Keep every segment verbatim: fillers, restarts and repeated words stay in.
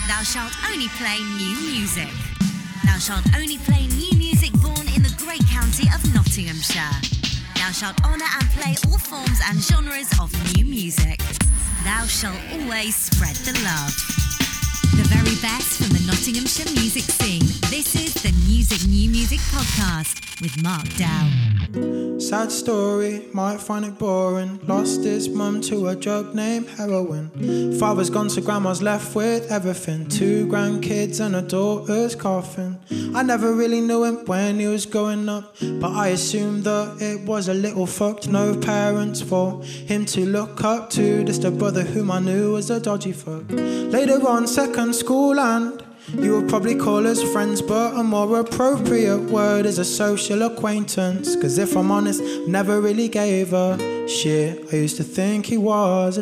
Thou shalt only play new music. Thou shalt only play new music born in the great county of Nottinghamshire. Thou shalt honour and play all forms and genres of new music. Thou shalt always spread the love. The very best from the Nottinghamshire music scene. This is the Music New Music Podcast with Mark Dow. Sad story, might find it boring. Lost his mum to a drug named heroin. Father's gone, so grandma's left with everything. Two grandkids and a daughter's coffin. I never really knew him when he was growing up, but I assumed that it was a little fucked. No parents for him to look up to, just a brother whom I knew was a dodgy fuck. Later on, second school, and you would probably call us friends, but a more appropriate word is a social acquaintance. Cause if I'm honest, never really gave a shit. I used to think he was a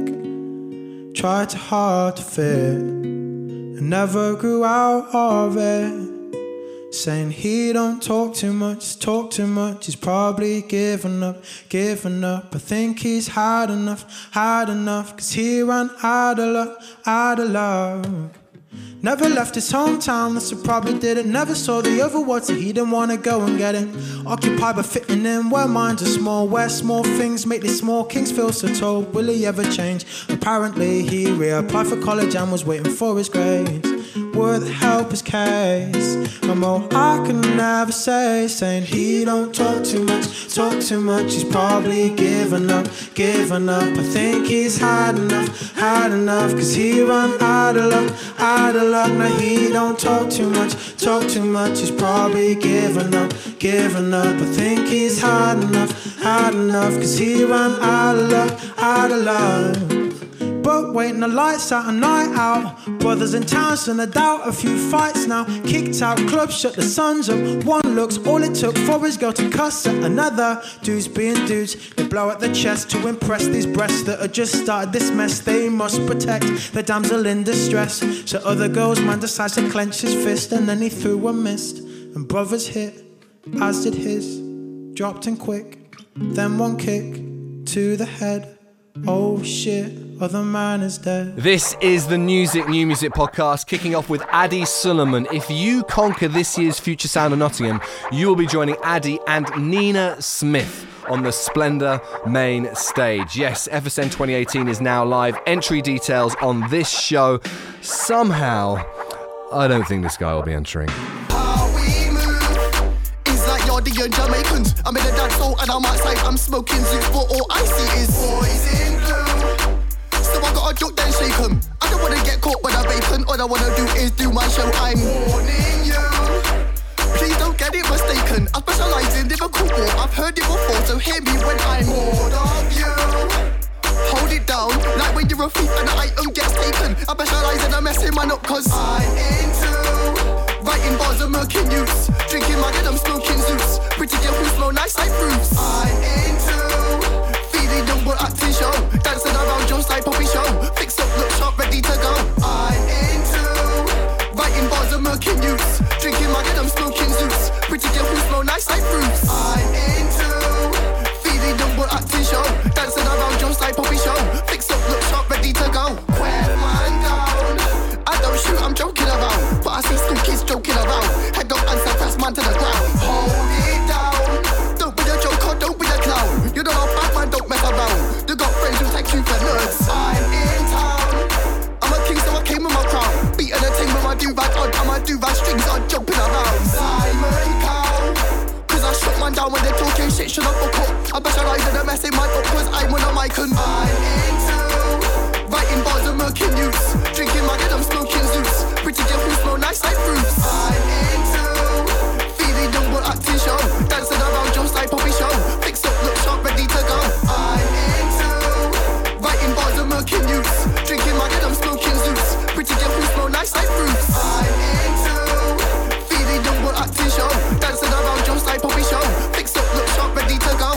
dick, tried too hard to fit, and never grew out of it. Saying he don't talk too much, talk too much. He's probably given up, given up. I think he's had enough, had enough. Cause he ran out of luck, out of luck. Never left his hometown, that's what probably did it. Never saw the other world, so he didn't want to go and get it. Occupied by fitting in where minds are small, where small things make these small kings feel so tall. Will he ever change? Apparently he reapplied for college and was waiting for his grades. Would help his case. I'm all I can never say, saying he don't talk too much, talk too much. He's probably given up, given up. I think he's had enough, had enough. Cause he ran out of luck, out of luck. Now he don't talk too much, talk too much. He's probably given up, given up. I think he's had enough, had enough. Cause he ran out of luck, out of luck. But waiting the lights out, a night out. Brothers in town, son, I doubt a few fights now. Kicked out clubs, shut the suns up. One looks, all it took for his girl to cuss at another. Dudes being dudes, they blow at the chest to impress these breasts that had just started this mess. They must protect the damsel in distress. So other girls, man decides to clench his fist, and then he threw a mist. And brothers hit, as did his. Dropped in quick, then one kick to the head. Oh shit, other man is dead. This is the Music New Music Podcast, kicking off with Addy Suleiman. If you conquer this year's Future Sound of Nottingham, you will be joining Addy and Nina Smith on the Splendour main stage. Yes, F S N twenty eighteen is now live. Entry details on this show. Somehow, I don't think this guy will be entering. The Jamaicans, I'm in the dance hall and I'm outside, I'm smoking zoots, but all I see is boys in blue. So I gotta joke then shake 'em. I don't wanna get caught with a bacon. All I wanna do is do my show. I'm warning you, please don't get it mistaken. I specialise in difficult war, I've heard it before, so hear me when I'm bored of you. Hold it down, like when you're a thief and an item gets taken. I specialise in a messing man up, cause I'm into writing bars and murking youths, drinking my I'm smoking zoots, pretty girl who smell nice like fruits. I'm into feeling young but acting show, dancing around just like Poppy show, fix up, look sharp, ready to go. I'm into writing bars and murking youths, drinking my I'm smoking zoots, pretty girl who smell nice like fruits. I'm into feeling young but acting show, dancing around just like Poppy show, fix up, look sharp, ready to go. Quit man down, I don't shoot, I'm joking around, but I see school kids joking around. Head up and press man to the ground. Hold it down. Don't be a joker, don't be a clown. You don't know bad man, don't mess around. You got friends who take you for nerds. I'm in town. I'm a king, so I came with my crown. Beating the team with my do-rag on. And my do-rag strings are jumping around. Simon Cowell, cause I shut man down when they're talking shit. Should I fuck up? I specialise in a messing man up, cause I'm on a mic and I'm into writing bars and murking youths, drinking my I'm smoking zoots, pretty girl who smell nice like fruits. I'm into feeling young but acting show, dancing around just like Poppy show, fix up, look sharp, ready to go. I'm into writing bars and murking youths, drinking my I'm smoking zoots, pretty girl who smell nice like fruits. I'm into feeling young but acting show, dancing around just like Poppy show, fix up, look sharp, ready to go.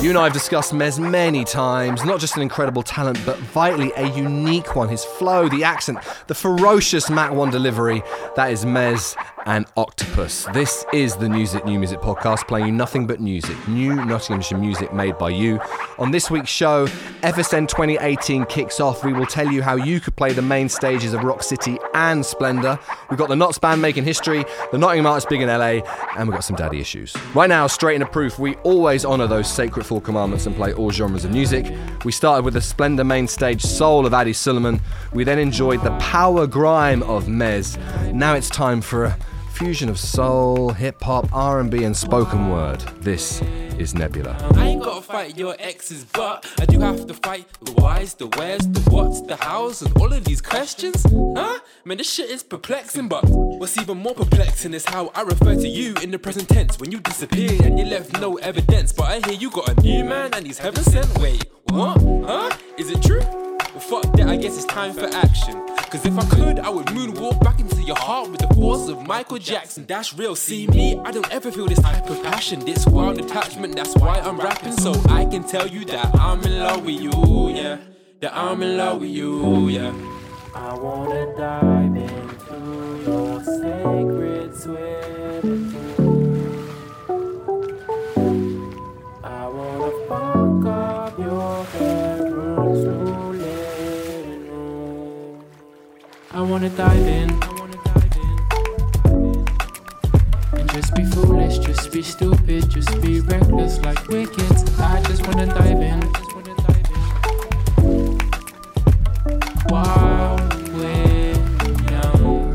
and I have discussed Mez many times. Not just an incredible talent, but vitally a unique one. His flow, the accent, the ferocious Mach one delivery. That is Mez and Octopus. This is the Music New Music podcast, playing you nothing but music. New Nottinghamshire music made by you. On this week's show, F S N twenty eighteen kicks off. We will tell you how you could play the main stages of Rock City and Splendour. We've got the Knots Band making history, the Nottingham Arts big in L A, and we've got some daddy issues. Right now, straight into proof, we always honour those sacred four commandments and play all genres of music. We started with the Splendour main stage soul of Addy Suleiman. We then enjoyed the power grime of Mez. Now it's time for a fusion of soul, hip-hop, R and B and spoken word. This is Nebula. I ain't gotta fight your exes, but I do have to fight the whys, the wheres, the whats, the hows, and all of these questions. Huh? Man, this shit is perplexing, but what's even more perplexing is how I refer to you in the present tense when you disappeared and you left no evidence. But I hear you got a new man and he's heaven sent. Wait, what? Huh? Is it true? Well, fuck that, I guess it's time for action. Cause if I could, I would moonwalk back into your heart with the force of Michael Jackson. That's real, see me, I don't ever feel this type of passion, this wild attachment, that's why I'm rapping. So I can tell you that I'm in love with you, yeah. That I'm in love with you, yeah. I wanna dive into your sacred swimming pool. I wanna fuck up your bedroom slowly. I wanna dive in, I wanna dive in, and just be foolish, just be stupid, just be reckless like we're kids. I just wanna dive in, just wanna dive in, while we're young.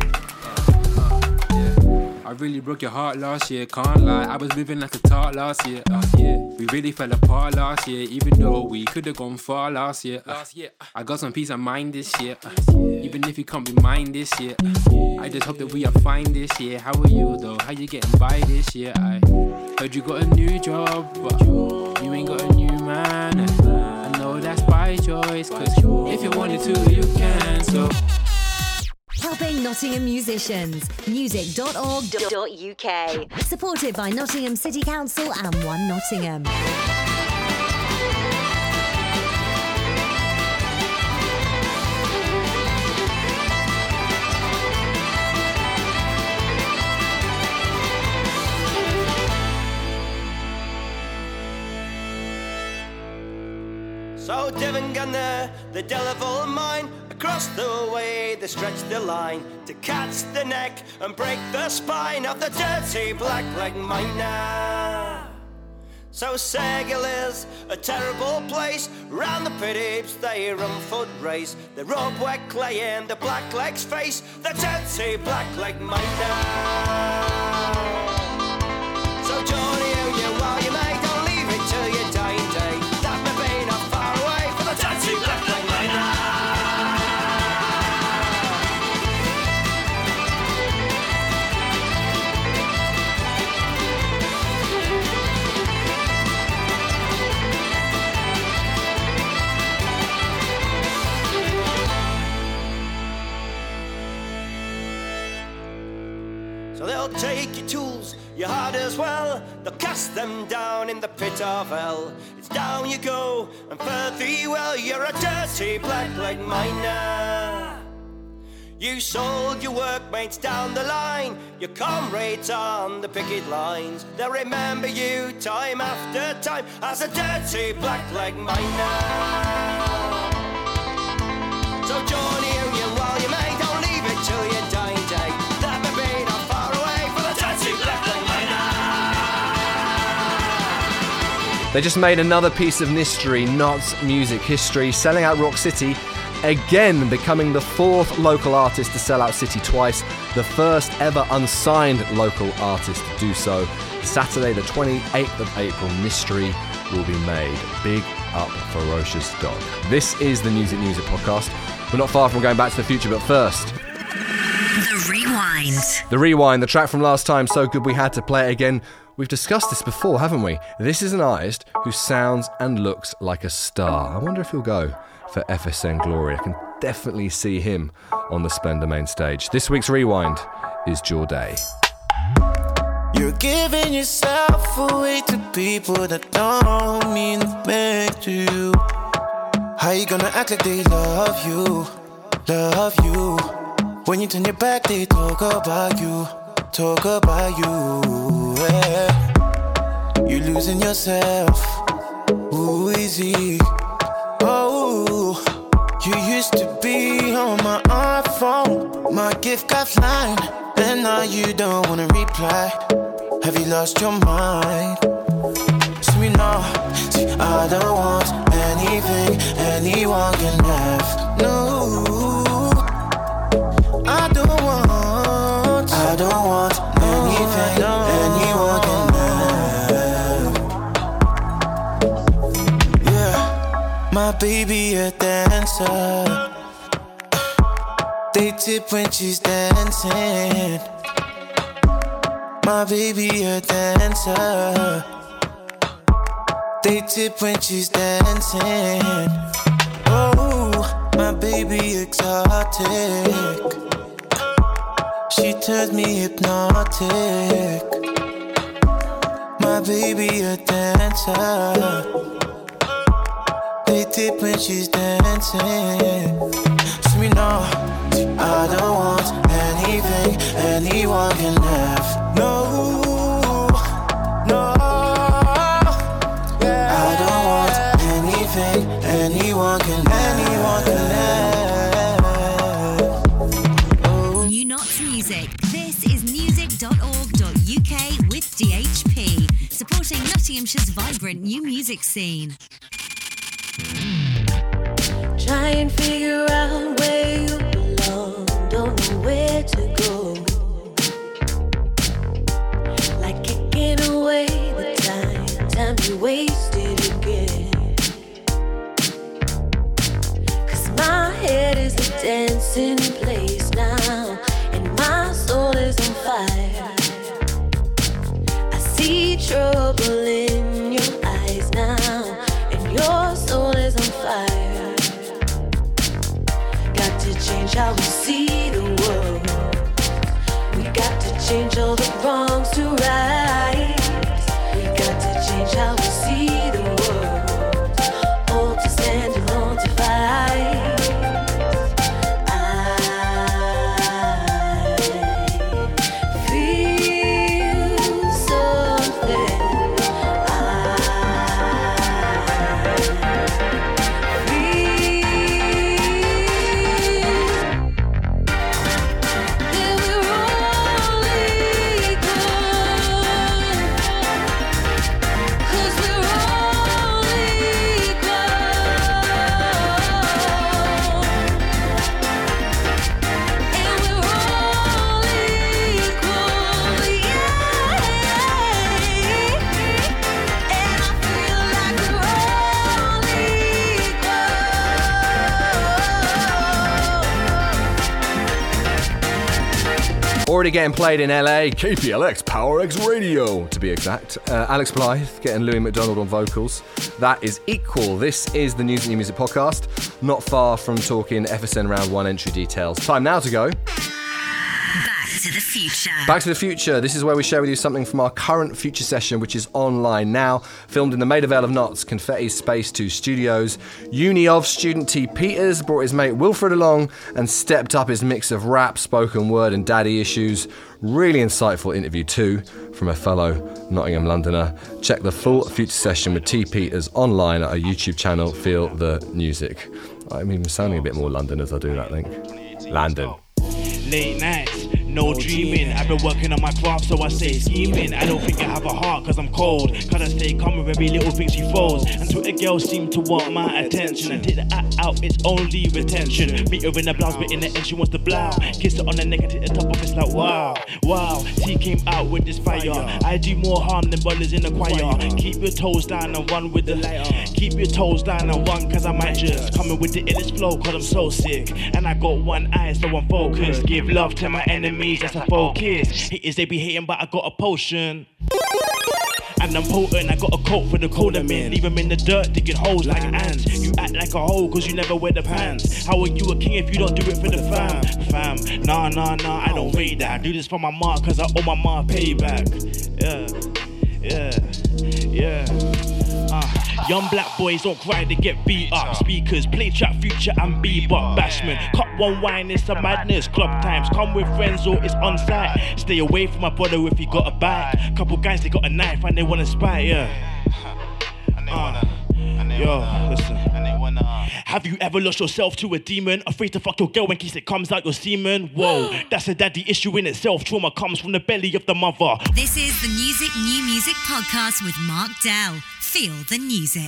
I really broke your heart last year, can't lie. I was living like a tart last year. Uh, yeah, we really fell apart last year, even though we could have gone far last year. Uh, last year, I got some peace of mind this year. Uh, even if you can't be mine this year, uh, I just hope that we are fine this year. How are you though? How you getting by this year? I heard you got a new job, but you ain't got a new man. Uh, I know that's by choice, cause if you wanted to, you can. So. Helping Nottingham musicians. music dot org dot U K. Supported by Nottingham City Council and One Nottingham. So Devon Gunner, the Delaval mine, across the way they stretch the line to catch the neck and break the spine of the dirty blackleg miner. So Sergil is a terrible place, round the pit heaps they run foot race, they rub wet clay in the blackleg's face, the dirty blackleg miner. So Johnny, oh you while you may, don't leave it till your dying day, that may be not far away for the dirty blackleg miner. So they'll take your tools, your heart as well, they'll cast them down in the pit of hell. It's down you go, and fare thee well, you're a dirty blackleg miner. You sold your workmates down the line, your comrades on the picket lines. They'll remember you time after time as a dirty blackleg miner. So Johnny, you while you may, don't leave it till your dying day, that may be not far away for the dirty blackleg miner. They just made another piece of mystery, Knots music history, selling out Rock City, again becoming the fourth local artist to sell out City twice, the first ever unsigned local artist to do so. Saturday the twenty-eighth of April, mystery will be made. Big up Ferocious Dog. This is the Music Music podcast. We're not far from going back to the future, but first... The Rewind. The Rewind, the track from last time, so good we had to play it again. We've discussed this before, haven't we? This is an artist who sounds and looks like a star. I wonder if he'll go for F S N Glory. I can definitely see him on the Splendour main stage. This week's Rewind is Jorday. You're giving yourself away to people that don't mean a thing to you. How you gonna act like they love you, love you? When you turn your back, they talk about you, talk about you, yeah. You're losing yourself, ooh, easy. Oh, you used to be on my iPhone, my gift got flying, and now you don't wanna reply. Have you lost your mind? See me now, see I don't want anything anyone can have. No, I don't want, I don't want anything anyone can have. Yeah, my baby a dancer. They tip when she's dancing. My baby a dancer. They tip when she's dancing. Oh, my baby exotic. She turns me hypnotic. My baby a dancer. They tip when she's dancing. See me now, I don't want anything anyone can have. No, no, yeah. I don't want anything anyone can anyone can have. Oh. New Knots Music. This is music dot org dot U K with D H P, supporting Nottinghamshire's vibrant new music scene. Try and figure out where you belong. Don't know where to go. Like kicking away the time, time you wasted again. Cause my head is a dancing place now, and my soul is on fire. I see trouble in your eyes now, and your soul is on fire. Change how we see the world. We got to change all the wrongs to rights. We got to change how we see the world. All to stand and all to fight. I feel something. Already getting played in L A, K P L X Power X Radio, to be exact. Uh, Alex Blythe getting Louis McDonald on vocals. That is Equal. This is the News and New Music podcast. Not far from talking F S N Round one entry details. Time now to go Back to the Future. Back to the Future. This is where we share with you something from our current Future session, which is online now. Filmed in the Maida Vale of Notts, Confetti Space two Studios. Uni of student T. Peters brought his mate Wilfred along and stepped up his mix of rap, spoken word and daddy issues. Really insightful interview too from a fellow Nottingham Londoner. Check the full Future session with T. Peters online at our YouTube channel, Feel the Music. I'm even sounding a bit more London as I do that, I think. London. Late nights, no dreaming. I've been working on my craft, so I stay scheming. I don't think I have a heart, cause I'm cold. Cause I stay calm with every little thing she falls. Until a girl seem to want my attention. I take the act out, it's only retention. Meet her in the blouse, but in the end she wants to blow. Kiss her on the neck and take the top off, it's like wow, wow. T came out with this fire. I do more harm than brothers in the choir. Keep your toes down and run with the lighter. Keep your toes down and run, cause I might just come in with the illest flow, cause I'm so sick. And I got one eye, so I'm focused. Give love to my enemies, that's a focus. Haters, they be hating, but I got a potion. And I'm potent, I got a coat for the cold I'm in. Leave them in the dirt, digging holes like ants. You act like a hoe cause you never wear the pants. How are you a king if you don't do it for the fam? Fam, nah, nah, nah, I don't rate that. I do this for my ma cause I owe my ma payback. Yeah, yeah, yeah. Uh, young black boys don't cry, they get beat up. Speakers, play trap, future and bebop. Bashman, cut one wine, it's a madness. Club times, come with friends or it's on site. Stay away from my brother if he got a bike. Couple guys, they got a knife and they wanna spy, yeah. Uh, yo, listen. Have you ever lost yourself to a demon? Afraid to fuck your girl in case it comes out your semen? Whoa, that's a daddy issue in itself. Trauma comes from the belly of the mother. This is the Music New Music podcast with Mark Dell. Feel the music.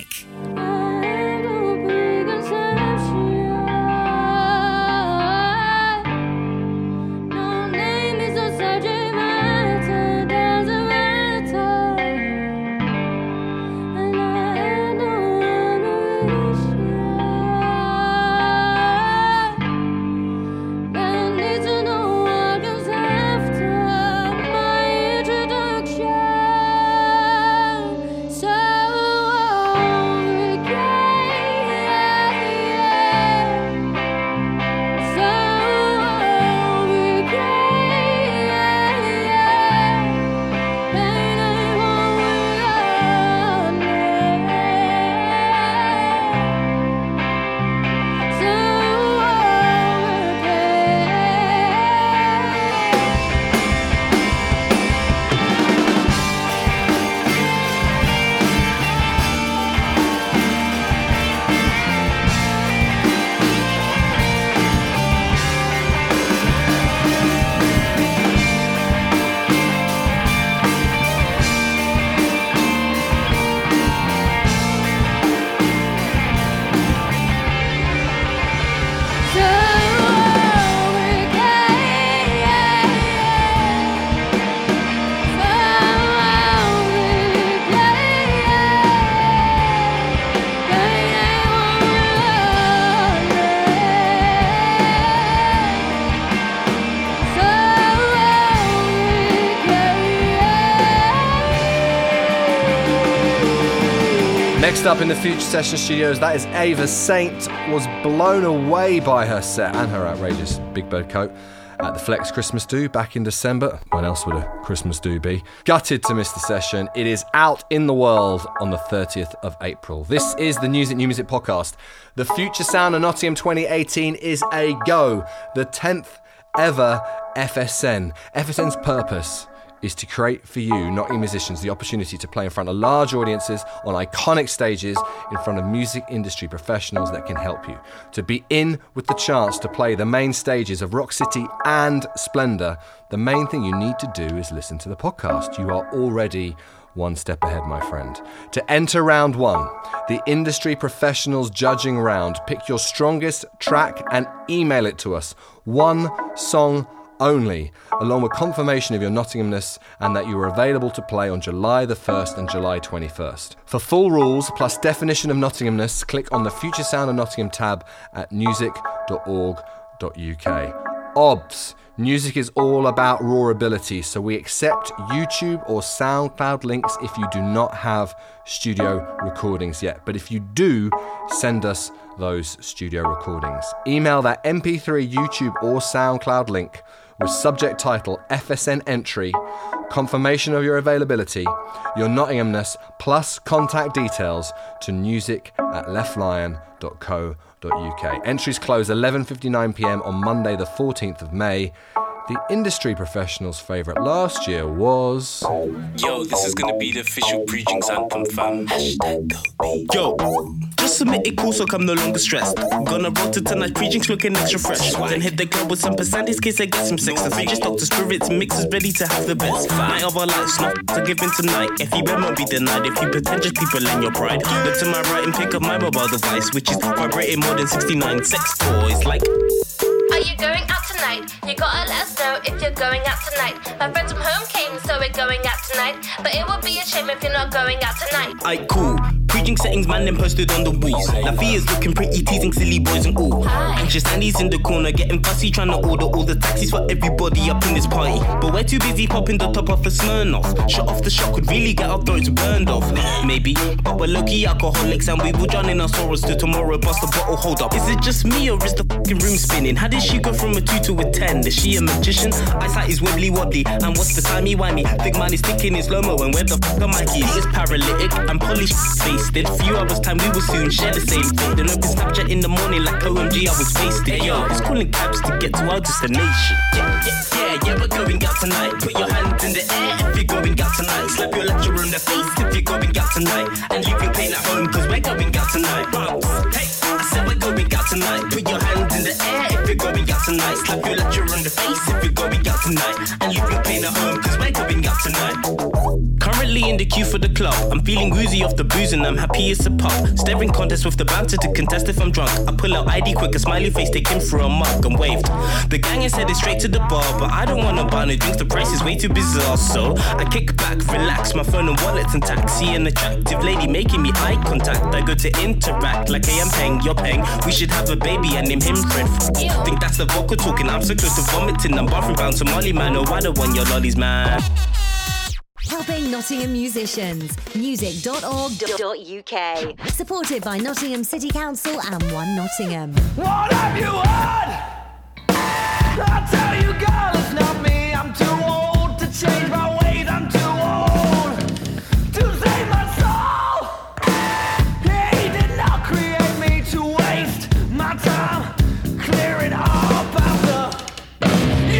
Next up in the Future Session Studios, that is Ava Saint. Was blown away by her set and her outrageous Big Bird coat at the Flex Christmas Do back in December. When else would a Christmas do be? Gutted to miss the session. It is out in the world on the thirtieth of April. This is the Music New Music podcast. The Future Sound of Nottingham twenty eighteen is a go. The tenth ever F S N. F S N's purpose is to create for you, Nottingham musicians, the opportunity to play in front of large audiences on iconic stages in front of music industry professionals that can help you. To be in with the chance to play the main stages of Rock City and Splendour, the main thing you need to do is listen to the podcast. You are already one step ahead, my friend. To enter round one, the industry professionals judging round, pick your strongest track and email it to us. One song only, along with confirmation of your Nottinghamness and that you are available to play on July the first and July twenty-first. For full rules plus definition of Nottinghamness, click on the Future Sound of Nottingham tab at music dot org dot U K. O B S. Music is all about raw ability, so we accept YouTube or SoundCloud links if you do not have studio recordings yet. But if you do, send us those studio recordings. Email that M P three, YouTube or SoundCloud link with subject title F S N entry, confirmation of your availability, your Nottinghamness, plus contact details to music at leftlion dot co dot U K. Entries close eleven fifty-nine p.m. on Monday the fourteenth of May. The industry professional's favourite last year was... Yo, this is gonna be the official pre-drinks anthem, fam. Yo, just submit it cool so I'm no longer stressed. Gonna roll to tonight, pre-drinks looking extra fresh. Then hit the club with some percent in case I get some sex. The just talk to spirits, mixes ready to have the best. Night of our lives, not to give in tonight. If you bet won't be denied, if you pretentious people and your pride. Look to my right and pick up my mobile device, which is vibrating more than sixty-nine sex toys. Like... Are you going out tonight? You gotta let us know if you're going out tonight. My friends from home came, so we're going out tonight. But it would be a shame if you're not going out tonight. Aight, cool. Pre-drink settings, man, then posted on the walls. Now Fia's looking pretty, teasing silly boys and all. Anxious Andy's in the corner, getting fussy, trying to order all the taxis for everybody up in this party. But we're too busy popping the top off a Smirnoff. Shut off the shot could really get our throats burned off. Maybe, but we're low-key alcoholics and we will drown in our sorrows to tomorrow. Bust the bottle, hold up. Is it just me or is the fucking room spinning? How did she go from a two to a ten? Is she a magician? Eyesight is wibbly wobbly, and what's the timey wimey? Think man is thinking in slow mo, and where the fuck are my keys? He is paralytic and polished wasted. Few hours time we will soon share the same thing. Then open Snapchat in the morning like O M G I was wasted. Yo, it's calling cabs to get to our destination. Yeah, yeah, yeah, yeah, we're going out tonight. Put your hands in the air if you're going out tonight. Slap your lecturer on the face if you're going out tonight. And leave your pain at home cause we're going out tonight. Hey, I said we're going out tonight. Put your hands in the air if you're going out tonight. Slap your lecturer on the face if you're going out tonight. And leave your pain at home cause we're going out tonight. Currently in the queue for the club. I'm feeling woozy off the booze and I'm happy it's a pub. Staring contest with the bouncer to contest if I'm drunk. I pull out I D quick, a smiley face, take him for a mug and waved. The gang is headed straight to the bar, but I don't wanna buy no drinks, the price is way too bizarre. So I kick back, relax, my phone and wallets and taxi. An attractive lady making me eye contact. I go to interact like hey I'm paying, you're paying. We should have a baby and name him Fred. Think that's the vodka talking, I'm so close to vomiting. I'm bathroom bound Somali man, oh I don't want your lollies man. Helping Nottingham musicians. music dot org dot U K. Supported by Nottingham City Council and One Nottingham. What have you heard? I tell you, girl, it's not me. I'm too old to change my ways. I'm too old to save my soul. He did not create me to waste my time clearing up after you.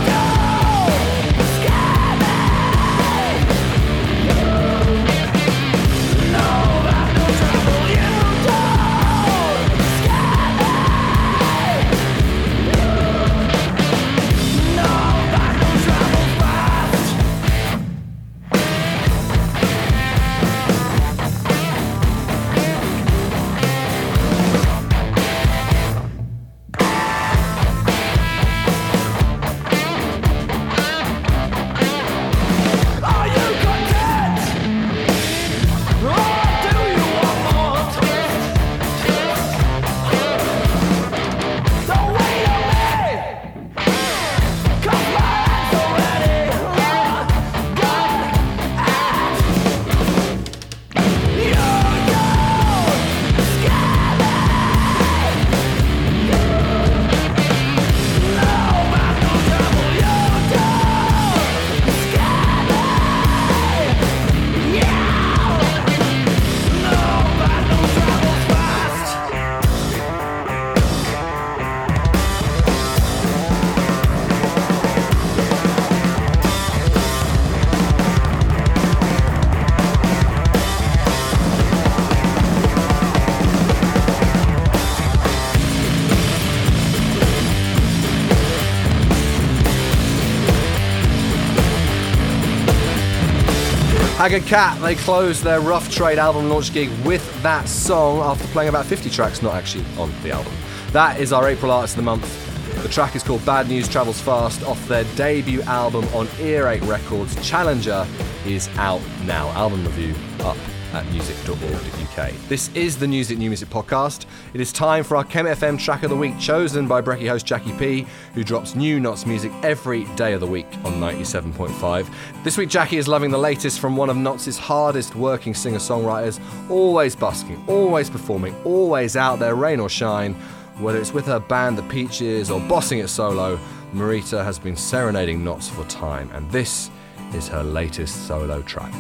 Haggard Cat, they closed their Rough Trade album launch gig with that song after playing about fifty tracks, not actually on the album. That is our April Artist of the Month. The track is called Bad News Travels Fast off their debut album on Earache Records. Challenger is out now. Album review up at music dot org dot U K. This is the Music New Music podcast. It is time for our Chem F M track of the week, chosen by Brekkie host Jackie P, who drops new Knots music every day of the week on ninety-seven point five. This week Jackie is loving the latest from one of Knots' hardest working singer-songwriters, always busking, always performing, always out there, rain or shine. Whether it's with her band The Peaches or bossing it solo, Marita has been serenading Knots for time, and this is her latest solo track.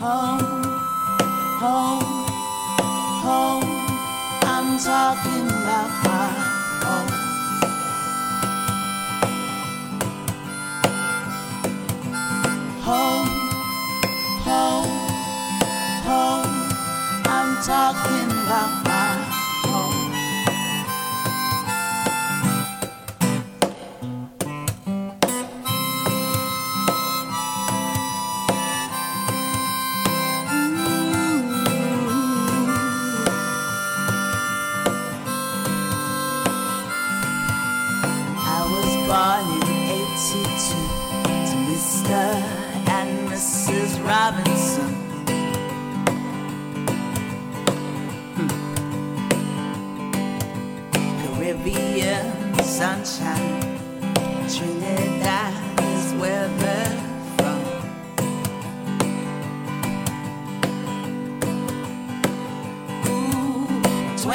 Home, home, home, I'm talking about my home. Home, home, home, I'm talking about my home. And Missus Robinson,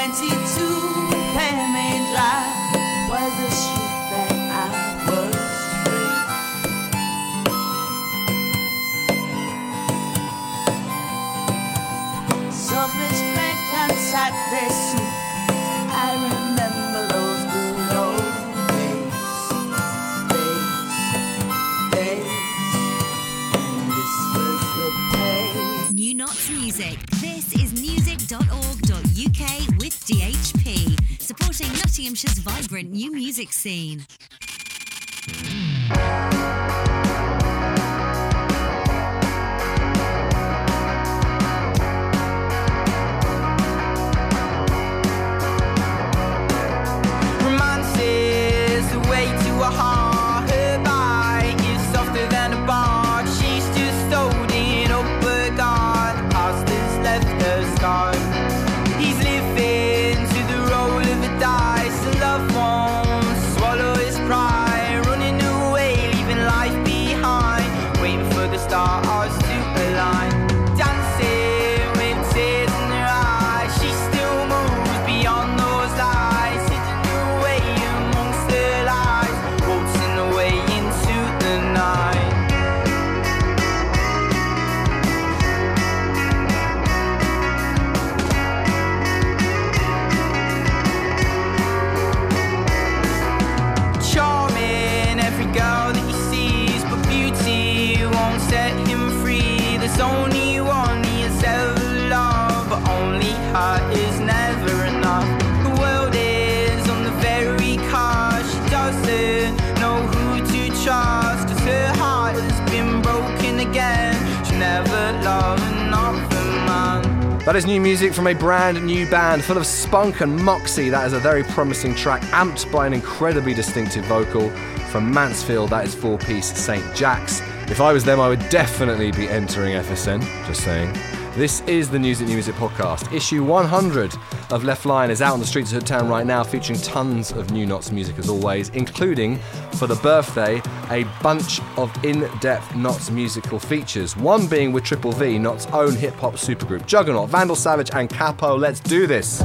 twenty-two Penmain Drive was the street that I was raised. Some respect and Saturday soup. I remember those good old days, days, days. And this was the pay. New Nots Music. This is music dot org dot U K with D H P, supporting Nottinghamshire's vibrant new music scene. Romance is the way to a heart. Her bite is softer than a bark. She's just holding up her guard. The past has left her scarred. He's living to the roll of the dice. The love won't swallow his pride. Running away, leaving life behind. Waiting for the stars to align. Dancing with tears in her eyes. She still moves beyond those lies. Hidden away amongst her lies. Waltzing away into the night. Charming, every girl that he sees, but beauty won't set him free. There's only one he has ever loved, but only her is never enough. The world is on the very cusp. She doesn't know who to trust, cause her heart has been broken again. She'll never love another man. That is new music from a brand new band full of spunk and moxie. That is a very promising track, amped by an incredibly distinctive vocal from Mansfield. That is four-piece Saint Jack's. If I was them, I would definitely be entering F S N, just saying. This is the Music New Music podcast. Issue one hundred of Left Line is out on the streets of Hoodtown right now, featuring tons of new Nots music as always, including, for the birthday, a bunch of in-depth Nots musical features. One being with Triple V, Nots' own hip-hop supergroup. Juggernaut, Vandal Savage and Capo. Let's do this.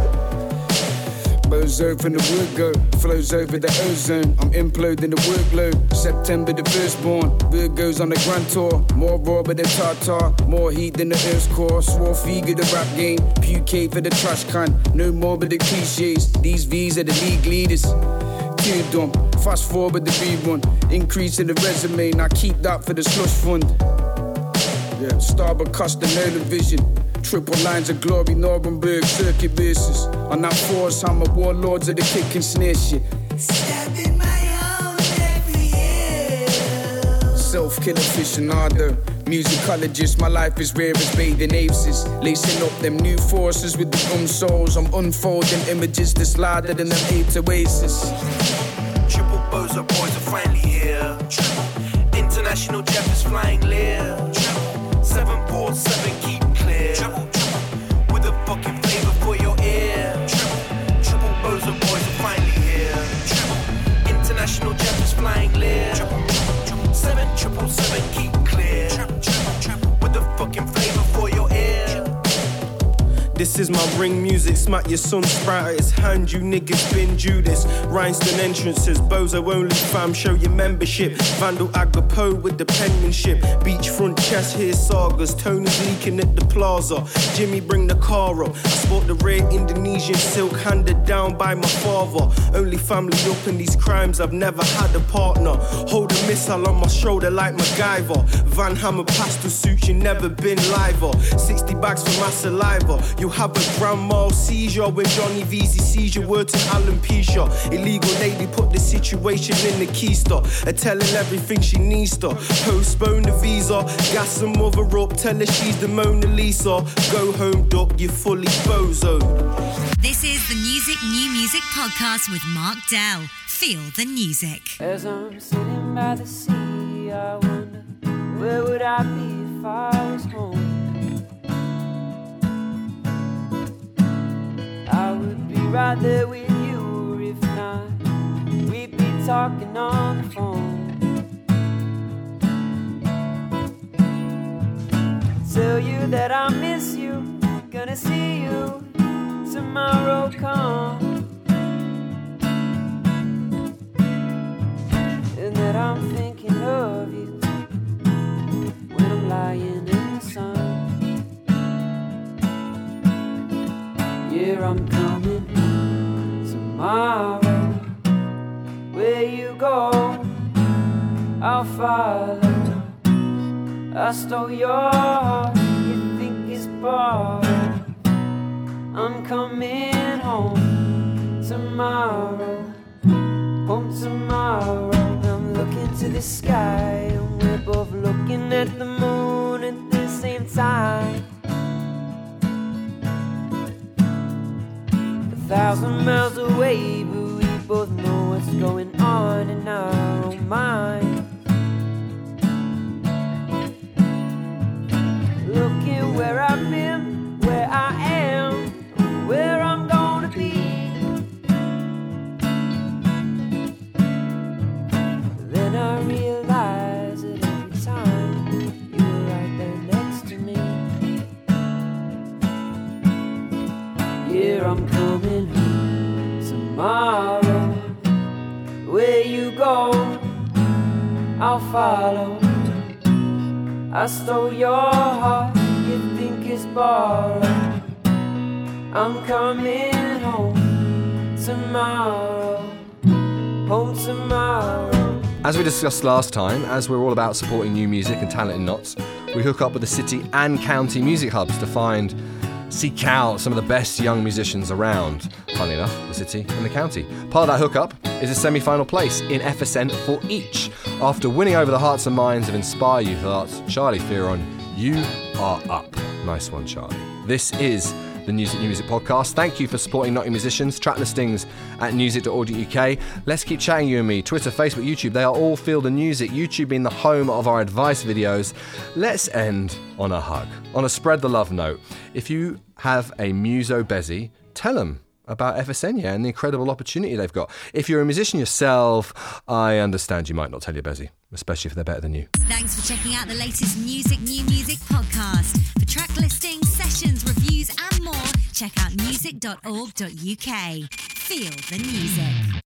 Bozo from the wood go, flows over the ozone. I'm imploding the workload. September the firstborn, Virgo's on the grand tour. More raw but the tartar, more heat than the Earth's core. Swore figure the rap game, Puke for the trash can. No more but the cliches, these V's are the league leaders. Too dumb, fast forward the rerun. Increase in the resume, now keep that for the slush fund. Yeah, Starbuck custom Nolan vision. Triple lines of glory, Nuremberg circuit bases. On that force, I'm a warlords of the kick and snare shit. Stabbing my own every year. Self-kill aficionado. Musicologist, my life is rare as bathing aces. Lacing up them new forces with the gum souls. I'm unfolding images that's louder than them eight oasis. Triple Bozo boys are finally here. Triple International Jeff is flying Lear. Triple Seven boards, seven keep clear. Triple, triple with a fucking flavor for your ear. Triple, triple Bozo boys are finally here. Triple International Jeff is flying Lear. Triple, triple, triple seven, triple seven keep clear. Triple, triple, triple with a fucking flavor for your ear. This is my ring music, smack your son sprite at his hand, you niggas been Judas. Rhinestone entrances, Bozo only fam, show your membership. Vandal Agapo with the penmanship. Beachfront chest, here sagas, Tony's leaking at the plaza. Jimmy bring the car up, I sport the rare Indonesian silk handed down by my father. Only family up in these crimes, I've never had a partner. Hold a missile on my shoulder like MacGyver. Van Hammer pastel suit, you never been liver. sixty bags for my saliva. You have a grand mal seizure when Johnny V's seizure. Word to Alan Pisha. Illegal lady put the situation in the keister. I tell her everything she needs to. Postpone the visa. Gas her mother up. Tell her she's the Mona Lisa. Go home, doc, you're fully bozo. This is the Music New Music podcast with Mark Dell. Feel the music. As I'm sitting by the sea, I wonder where would I be if I was home. I would be right there with you, if not, we'd be talking on the phone. Tell you that I miss you, gonna see you tomorrow comes, and that I'm thinking of you when I'm lying in the sun. Yeah, I'm coming tomorrow. Where you go, I'll follow. I stole your heart, you think it's borrowed. I'm coming home tomorrow, home tomorrow. I'm looking to the sky, and we're both looking at the moon at the same time. A thousand miles away, but we both know what's going on in our own mind. Looking where I've been, where I am, where I'm gonna be. Then I realize that every time you were right there next to me. Yeah, I'm coming tomorrow. Where you go, I'll follow. I stole your heart, you think it's borrowed. I'm coming home tomorrow, home tomorrow. As we discussed last time, as we're all about supporting new music and talent in Notts, we hook up with the city and county music hubs to find, seek out some of the best young musicians around. Funnily enough, the city and the county. Part of that hookup is a semi-final place in F S N for each. After winning over the hearts and minds of Inspire Youth Arts, Charlie Fearon, you are up. Nice one, Charlie. This is the Music New Music podcast. Thank you for supporting Nottingham musicians. Track listings at music dot org dot U K. Let's keep chatting, you and me. Twitter, Facebook, YouTube, they are all Field and Music. YouTube being the home of our advice videos. Let's end on a hug, on a spread the love note. If you have a muso bezzy, tell them about F S N, yeah, and the incredible opportunity they've got. If you're a musician yourself, I understand you might not tell your bezzy, especially if they're better than you. Thanks for checking out the latest Music New Music podcast. For track listings, sessions, reviews and more, check out music dot org dot U K. Feel the music.